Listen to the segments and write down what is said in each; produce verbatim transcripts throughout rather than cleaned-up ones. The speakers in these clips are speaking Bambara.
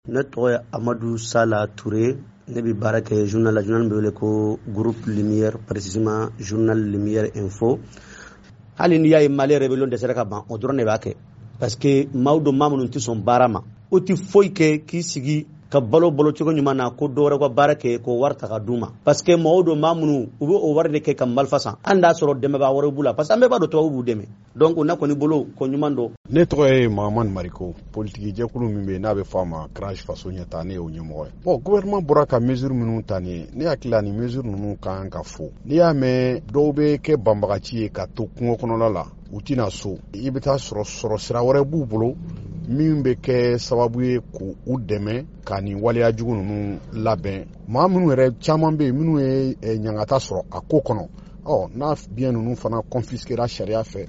ne tɔgɔ ye Amadou Sala Touré, ne bɛ baara kɛ journal la, journal bɛ wele ko Groupe Lumière, précisément journal Lumière Info. Hali n'i y'a ye Mali rébellion dɛsɛra ka ban, o dɔrɔn de b'a kɛ parce que maaw dɔ maa minnu tɛ sɔn baara ma, o tɛ foyi kɛ k'i sigi ka balo balo cogo ɲuman na ko dɔ wɛrɛ ka baara kɛ ko wari ta ka d'u ma parce que maaw dɔ maa minnu u bɛ o wari de kɛ ka marifa san hali n'a sɔrɔ dɛmɛbaa wɛrɛ b'u la parce que an bɛɛ b'a dɔn tubabuw b'u dɛmɛ donc o n'a kɔni bolo ko ɲuman dɔ. Ne tɔgɔ ye Mahamani Mariko, politique jɛkulu min bɛ yen n'a bɛ fɔ a ma Crash faso ɲɛtaa ne y'o ɲɛmɔgɔ ye. Bon gouvernement bɔra ka mesure minnu ta nin ye, ne hakili la ni mesure ninnu ka kan ka fo. N'i y'a mɛn dɔw bɛ kɛ banbagaci ye ka to kungo kɔnɔla la u tɛna so, i bɛ taa sɔrɔ sɔrɔ sira wɛrɛ b'u bolo min bɛ kɛ sababu ye k'u dɛmɛ ka nin waleya jugu ninnu labɛn. Maa minnu yɛrɛ caman bɛ yen minnu ye ɲangata sɔrɔ a ko kɔnɔ, ɔ n'a biɲɛ ninnu fana confisquera sariya fɛ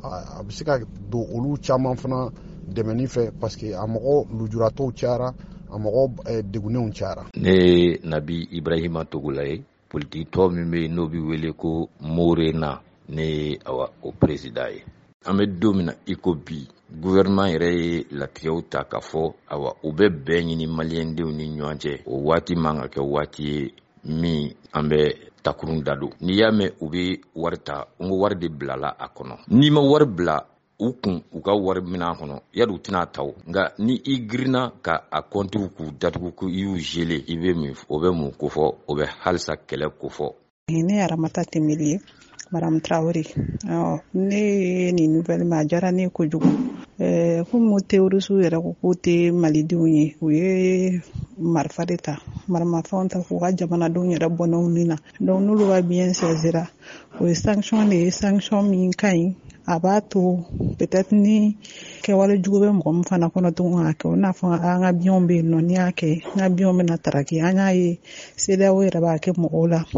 a bɛ se ka don olu caman fana dɛmɛni fɛ parce que a mɔgɔ lujuratɔw cayara, a mɔgɔ degunenw cayara. Ne ye Nabi Ibrahima Togola ye, politique tɔ min bɛ yen n'o bɛ wele ko Morena, ne ye awa o président ye. An bɛ don min na i ko bi gouvernement yɛrɛ ye latigɛw ta ka fɔ awa u bɛ bɛn ɲini maliyɛndenw ni ɲɔgɔn cɛ. O waati man ka kɛ waati ye min an bɛ takurun da don. N'i y'a mɛn u bɛ wari ta, n ko wari de bilala a kɔnɔ. N'i ma wari bila u kun u ka wari minɛn kɔnɔ yali u tɛna ta o. Nka ni i girinna ka a kɔntiw k'u datugu k'u y'u gele i bɛ min o bɛ mun ko fɔ o bɛ halisa kɛlɛ ko fɔ. Ne ye Aramata Temeli, Madame Traoré. Oh, ne ni nouvelle ma diyara ne kojugu. Eh, comme terroriste yɛrɛ ko k'o tɛ malidenw ye, u ye marifa de ta, maramafɛnw ta k'u ka jamanadenw yɛrɛ bɔ n'u ni na. Donc n'olu ka bien saisira, o ye sanction de ye, sanction min ka ɲi. A b'a to peut-être ni kɛwale jugu bɛ mɔgɔ min fana kɔnɔ tuguni k'a kɛ, o n'a fɔ an ka biɲɛw bɛ yen nɔ n'i y'a kɛ, n ka biɲɛw bɛna taraki. An y'a ye C E D E A O yɛrɛ b'a kɛ mɔgɔw la,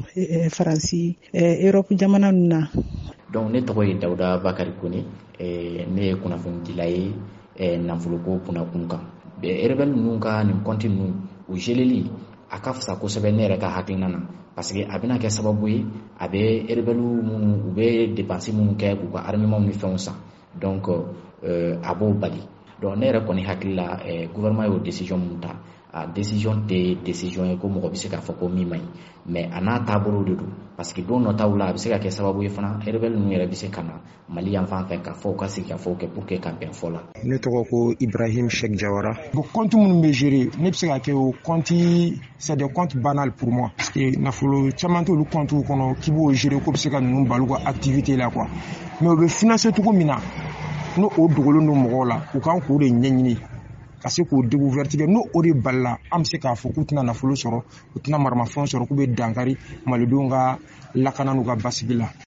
Faransi, Europe jamana ninnu na. Donc ne tɔgɔ ye Dawuda Bakari Kone, ne ye kunnafonidila ye nafoloko kunnakun kan. Rebelle ninnu ka nin compte ninnu u geleli a ka fisa kosɛbɛ ne yɛrɛ ka hakilina na parce que a bɛna kɛ sababu ye a bɛ rebelle minnu u bɛ dépense minnu kɛ k'u ka armement ni fɛnw san donc a b'o bali. Donc ne yɛrɛ kɔni hakili la gouvernement y'o décision mun ta a décision tɛ décision ye ko mɔgɔ bɛ se k'a fɔ ko min man ɲi mais a n'a taabolo de don parce que don nataw la a bɛ se ka kɛ sababu ye fana rebelle ninnu yɛrɛ bɛ se ka na Mali yan fan fɛ k'a fɔ ka sigi ka fɔ kɛ pour que ka bɛn fɔ la. Ne tɔgɔ ko Ibrahim Cheikh Jawara. Bon compte minnu bɛ gérer ne bɛ se ka kɛ o compte c'est des comptes banals pour moi parce que nafolo caman t'olu comptes kɔnɔ k'i b'o gérer ko bɛ se ka ninnu bali u ka activité la quoi mais o bɛ financer cogo min na n'o o dogolen don mɔgɔw la u kan k'o de ɲɛɲini ka se k'o découverte kɛ n'o o de balila an bɛ se k'a fɔ k'u tɛna nafolo sɔrɔ u tɛna maramafɛnw sɔrɔ k'u bɛ dankari malidenw ka lakana n'u ka basigi la.